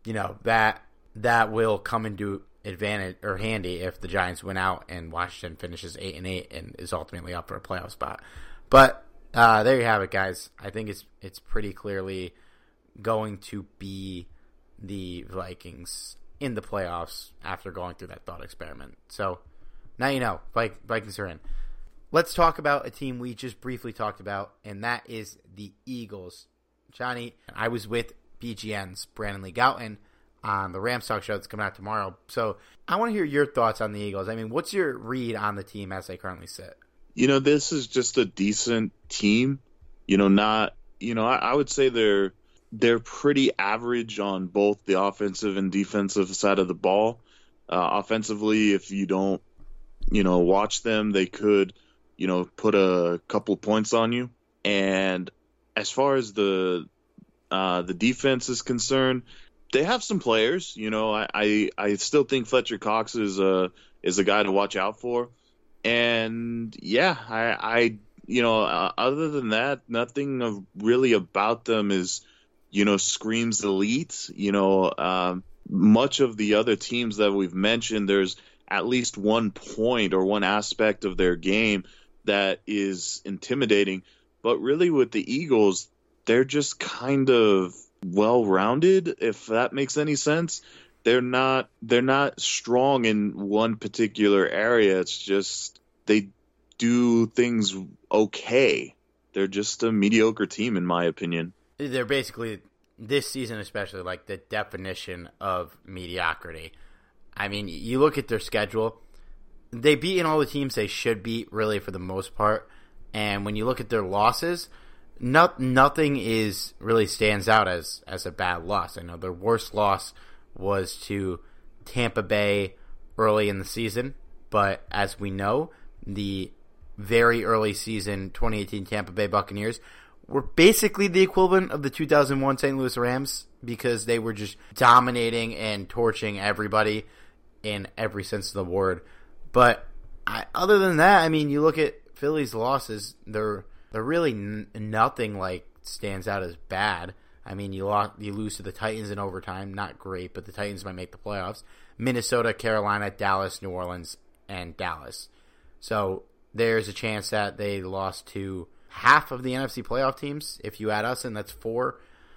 that will come into advantage or handy if the Giants win out and Washington finishes 8-8 and is ultimately up for a playoff spot. But There you have it, guys. I think it's pretty clearly going to be the Vikings in the playoffs after going through that thought experiment. So now you know, Vikings are in. Let's talk about a team we just briefly talked about, and that is the Eagles. Johnny, I was with BGN's Brandon Lee Gouton on the Rams Talk show that's coming out tomorrow. So I want to hear your thoughts on the Eagles. I mean, what's your read on the team as they currently sit? This is just a decent team. I would say they're pretty average on both the offensive and defensive side of the ball. Offensively, if you don't, watch them, they could, put a couple points on you. And as far as the defense is concerned, they have some players. I still think Fletcher Cox is a guy to watch out for. And yeah, other than that, nothing really about them is, screams elite. Much of the other teams that we've mentioned, there's at least one point or one aspect of their game that is intimidating. But really with the Eagles, they're just kind of well-rounded, if that makes any sense. They're not strong in one particular area. It's just they do things okay. They're just a mediocre team, in my opinion. They're basically, this season especially, like the definition of mediocrity. I mean, you look at their schedule, they've beaten all the teams they should beat, really, for the most part. And when you look at their losses, nothing is really stands out as a bad loss. I know their worst loss was to Tampa Bay early in the season, but as we know, the very early season 2018 Tampa Bay Buccaneers were basically the equivalent of the 2001 St. Louis Rams because they were just dominating and torching everybody in every sense of the word. But other than that, I mean, you look at Philly's losses, they're really nothing like stands out as bad. I mean, you lose to the Titans in overtime. Not great, but the Titans might make the playoffs. Minnesota, Carolina, Dallas, New Orleans, and Dallas. So there's a chance that they lost to half of the NFC playoff teams. If you add us in, that's 4.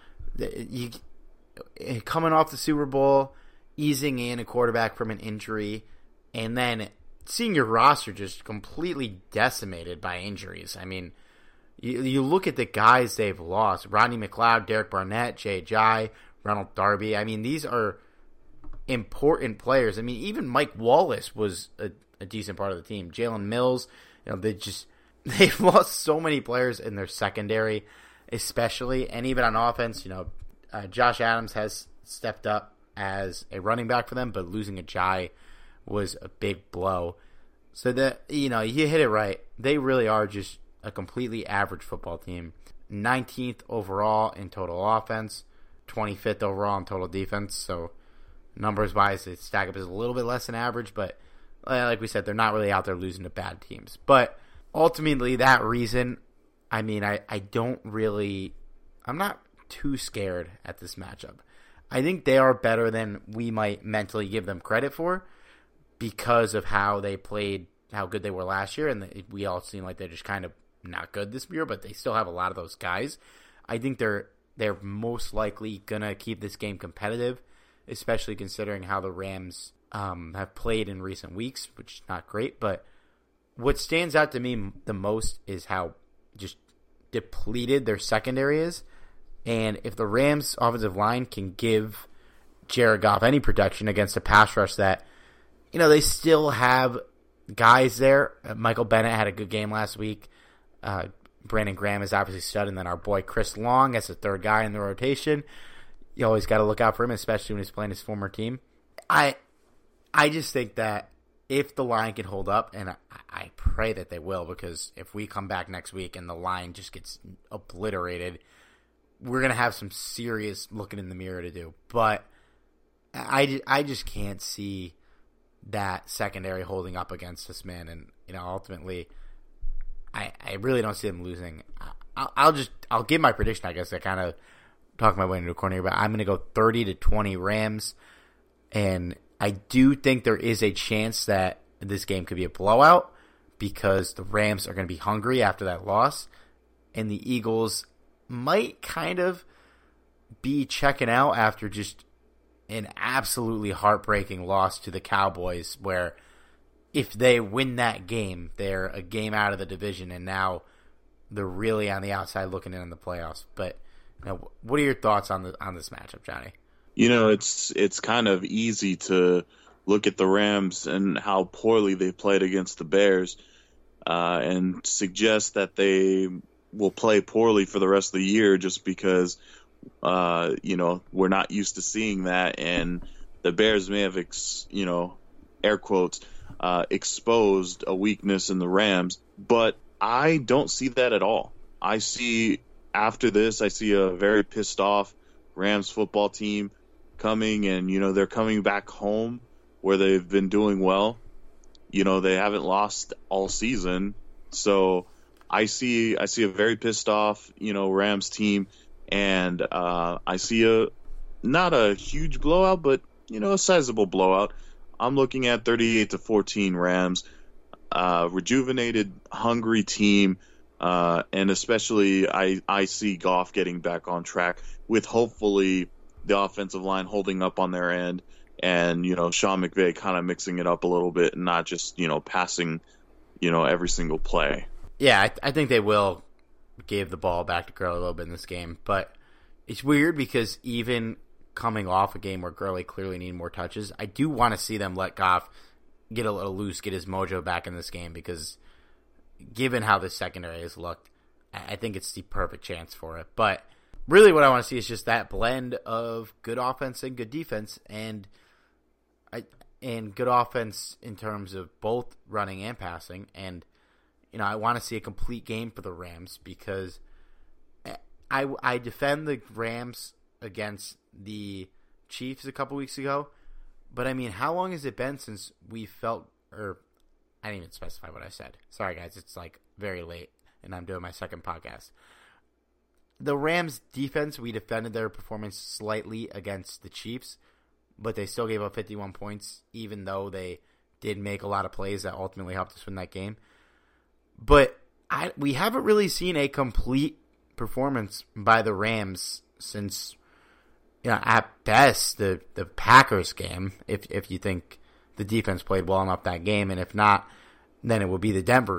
Coming off the Super Bowl, easing in a quarterback from an injury, and then seeing your roster just completely decimated by injuries. I mean, you look at the guys they've lost: Rodney McLeod, Derek Barnett, Jay Ajayi, Ronald Darby. I mean, these are important players. I mean, even Mike Wallace was a decent part of the team. Jalen Mills, they've lost so many players in their secondary, especially, and even on offense. Josh Adams has stepped up as a running back for them, but losing Ajayi was a big blow. So that you hit it right. They really are just a completely average football team. 19th overall in total offense, 25th overall in total defense. So numbers-wise, they stack up as a little bit less than average, but like we said, they're not really out there losing to bad teams. But ultimately, that reason, I mean, I'm not too scared at this matchup. I think they are better than we might mentally give them credit for because of how they played, how good they were last year, and we all seem like they're just kind of not good this year, but they still have a lot of those guys. I think they're most likely going to keep this game competitive, especially considering how the Rams have played in recent weeks, which is not great. But what stands out to me the most is how just depleted their secondary is. And if the Rams' offensive line can give Jared Goff any protection against a pass rush that, they still have guys there. Michael Bennett had a good game last week. Brandon Graham is obviously stud, and then our boy Chris Long as the third guy in the rotation. You always got to look out for him, especially when he's playing his former team. I just think that if the line can hold up, and I pray that they will, because if we come back next week and the line just gets obliterated, we're going to have some serious looking in the mirror to do. But I just can't see that secondary holding up against this man. And, ultimately, I really don't see them losing. I'll give my prediction, I guess. I kind of talk my way into a corner here, but I'm going to go 30-20 Rams. And I do think there is a chance that this game could be a blowout because the Rams are going to be hungry after that loss. and the Eagles might kind of be checking out after just an absolutely heartbreaking loss to the Cowboys, where if they win that game, they're a game out of the division, and now they're really on the outside looking in on the playoffs. But what are your thoughts on this matchup, Johnny? It's kind of easy to look at the Rams and how poorly they played against the Bears and suggest that they will play poorly for the rest of the year just because we're not used to seeing that, and the Bears may have air quotes exposed a weakness in the Rams, but I don't see that at all. After this, I see a very pissed off Rams football team coming, and they're coming back home where they've been doing well. They haven't lost all season, so I see a very pissed off Rams team, and I see not a huge blowout, but a sizable blowout. I'm looking at 38-14 Rams, rejuvenated, hungry team, and especially I see Goff getting back on track with hopefully the offensive line holding up on their end, and Sean McVay kind of mixing it up a little bit and not just passing every single play. Yeah, I think they will give the ball back to Gurley a little bit in this game, but it's weird because even coming off a game where Gurley clearly needed more touches, I do want to see them let Goff get a little loose, get his mojo back in this game, because given how the secondary has looked, I think it's the perfect chance for it. But really what I want to see is just that blend of good offense and good defense, and good offense in terms of both running and passing. And I want to see a complete game for the Rams, because I defend the Rams against the Chiefs a couple weeks ago, but I mean, how long has it been since we felt, or I didn't even specify what I said. Sorry guys, it's like very late and I'm doing my second podcast. The Rams defense, we defended their performance slightly against the Chiefs, but they still gave up 51 points, even though they did make a lot of plays that ultimately helped us win that game. But we haven't really seen a complete performance by the Rams since, at best, the Packers game, if you think the defense played well enough that game, and if not, then it would be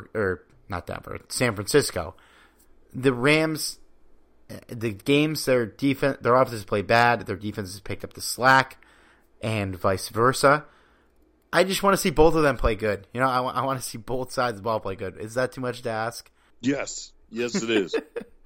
San Francisco. The Rams, the games their offenses play bad, their defenses picked up the slack, and vice versa. I just want to see both of them play good. I want to see both sides of the ball play good. Is that too much to ask? Yes, it is.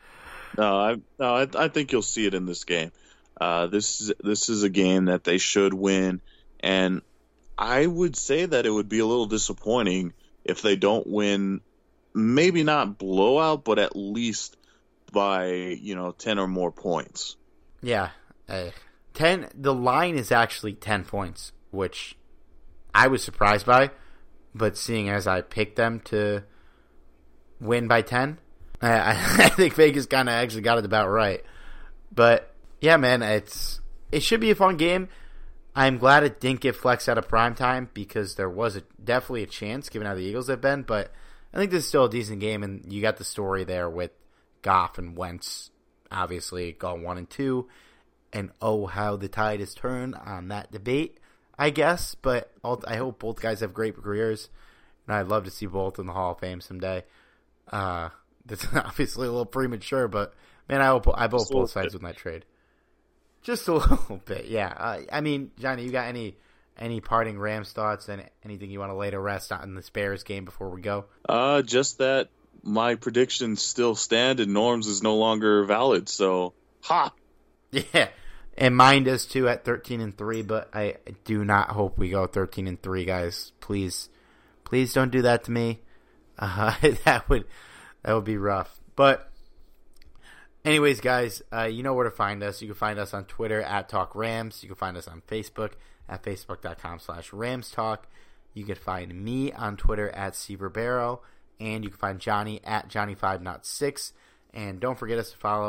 I think you'll see it in this game. This is a game that they should win, and I would say that it would be a little disappointing if they don't win. Maybe not blowout, but at least by 10 or more points. Yeah, 10. The line is actually 10 points, which I was surprised by, but seeing as I picked them to win by 10, I think Vegas kind of actually got it about right. But yeah, man, it should be a fun game. I'm glad it didn't get flexed out of primetime, because there was definitely a chance given how the Eagles have been. But I think this is still a decent game, and you got the story there with Goff and Wentz obviously going 1-2, and how the tide has turned on that debate, I guess. But I hope both guys have great careers, and I'd love to see both in the Hall of Fame someday. That's obviously a little premature, but man, I hope both sides win that trade. Just a little bit, yeah. I mean, Johnny, you got any parting Rams thoughts and anything you want to lay to rest on the Bears game before we go? Just that my predictions still stand and Norm's is no longer valid. So, yeah, and mine does too at 13-3. But I do not hope we go 13-3, guys. Please don't do that to me. That would be rough. But anyways, guys, you know where to find us. You can find us on Twitter at TalkRams. You can find us on Facebook at facebook.com/RamsTalk. You can find me on Twitter at Severbaro. And you can find Johnny at Johnny5Not6. And don't forget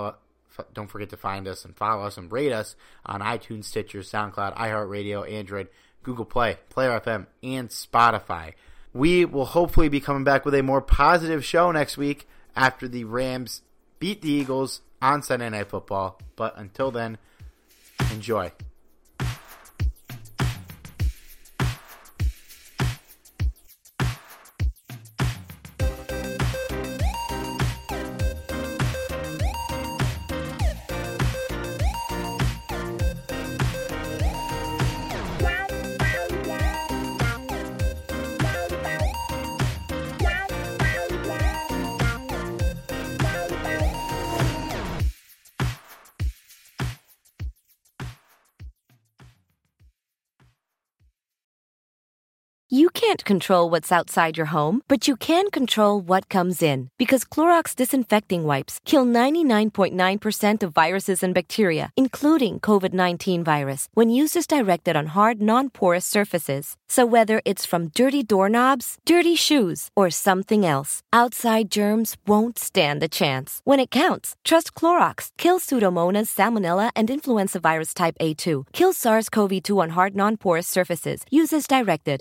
to find us and follow us and rate us on iTunes, Stitcher, SoundCloud, iHeartRadio, Android, Google Play, Player FM, and Spotify. We will hopefully be coming back with a more positive show next week after the Rams beat the Eagles on Sunday Night Football. But until then, enjoy. You can't control what's outside your home, but you can control what comes in. Because Clorox disinfecting wipes kill 99.9% of viruses and bacteria, including COVID-19 virus, when used as directed on hard, non-porous surfaces. So whether it's from dirty doorknobs, dirty shoes, or something else, outside germs won't stand a chance. When it counts, trust Clorox. Kill Pseudomonas, Salmonella, and influenza virus type A2. Kill SARS-CoV-2 on hard, non-porous surfaces. Use as directed.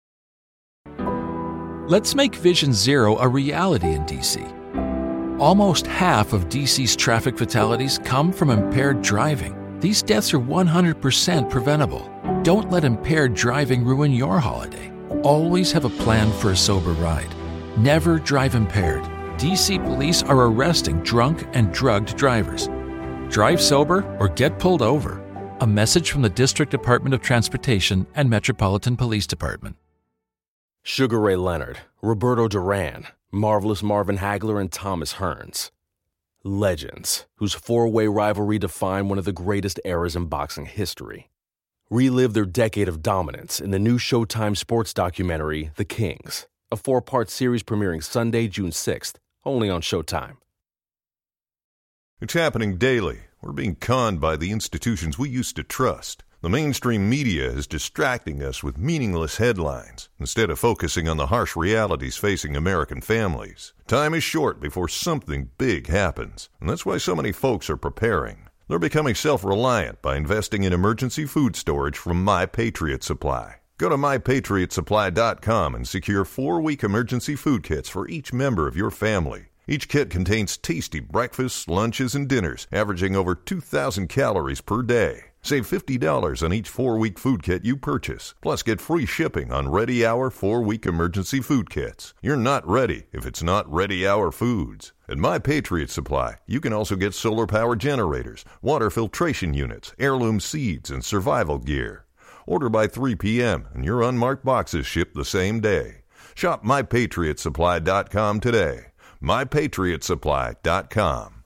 Let's make Vision Zero a reality in D.C. Almost half of D.C.'s traffic fatalities come from impaired driving. These deaths are 100% preventable. Don't let impaired driving ruin your holiday. Always have a plan for a sober ride. Never drive impaired. D.C. police are arresting drunk and drugged drivers. Drive sober or get pulled over. A message from the District Department of Transportation and Metropolitan Police Department. Sugar Ray Leonard, Roberto Duran, Marvelous Marvin Hagler, and Thomas Hearns. Legends, whose four-way rivalry defined one of the greatest eras in boxing history. Relive their decade of dominance in the new Showtime sports documentary, The Kings, a 4-part series premiering Sunday, June 6th, only on Showtime. It's happening daily. We're being conned by the institutions we used to trust. The mainstream media is distracting us with meaningless headlines instead of focusing on the harsh realities facing American families. Time is short before something big happens, and that's why so many folks are preparing. They're becoming self-reliant by investing in emergency food storage from My Patriot Supply. Go to MyPatriotSupply.com and secure 4-week emergency food kits for each member of your family. Each kit contains tasty breakfasts, lunches, and dinners, averaging over 2,000 calories per day. Save $50 on each 4-week food kit you purchase. Plus, get free shipping on Ready Hour 4-week emergency food kits. You're not ready if it's not Ready Hour Foods. At My Patriot Supply, you can also get solar power generators, water filtration units, heirloom seeds, and survival gear. Order by 3 p.m. and your unmarked boxes ship the same day. Shop MyPatriotSupply.com today. MyPatriotSupply.com.